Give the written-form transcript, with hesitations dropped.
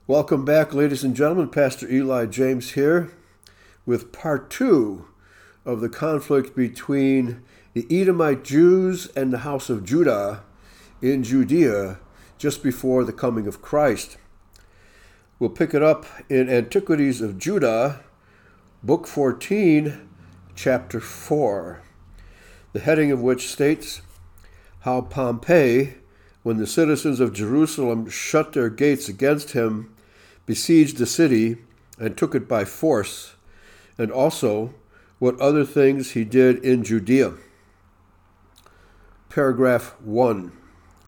Welcome back, ladies and gentlemen. Pastor Eli James here with part 2 of the conflict between the Edomite Jews and the house of Judah in Judea just before the coming of Christ. We'll pick it up in Antiquities of Judah, Book 14, Chapter 4, the heading of which states, How Pompey, when the citizens of Jerusalem shut their gates against him, besieged the city and took it by force, and also what other things he did in Judea. Paragraph 1.